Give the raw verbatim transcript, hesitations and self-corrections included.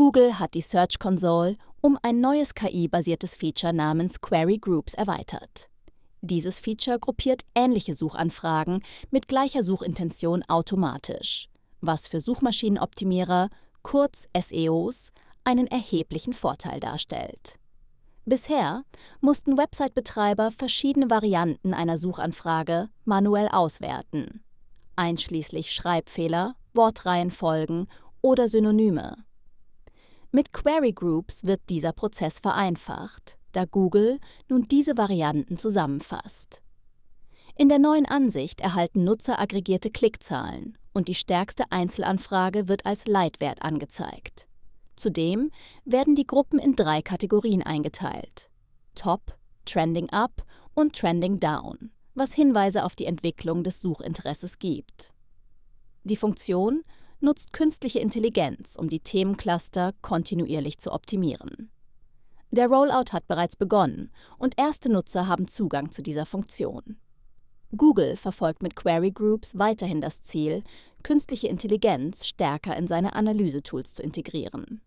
Google hat die Search Console um ein neues K I-basiertes Feature namens Query Groups erweitert. Dieses Feature gruppiert ähnliche Suchanfragen mit gleicher Suchintention automatisch, was für Suchmaschinenoptimierer, kurz S E Os, einen erheblichen Vorteil darstellt. Bisher mussten Website-Betreiber verschiedene Varianten einer Suchanfrage manuell auswerten, einschließlich Schreibfehler, Wortreihenfolgen oder Synonyme. Mit Query Groups wird dieser Prozess vereinfacht, da Google nun diese Varianten zusammenfasst. In der neuen Ansicht erhalten Nutzer aggregierte Klickzahlen und die stärkste Einzelanfrage wird als Leitwert angezeigt. Zudem werden die Gruppen in drei Kategorien eingeteilt: Top, Trending Up und Trending Down, was Hinweise auf die Entwicklung des Suchinteresses gibt. Die Funktion nutzt künstliche Intelligenz, um die Themencluster kontinuierlich zu optimieren. Der Rollout hat bereits begonnen und erste Nutzer haben Zugang zu dieser Funktion. Google verfolgt mit Query Groups weiterhin das Ziel, künstliche Intelligenz stärker in seine Analysetools zu integrieren.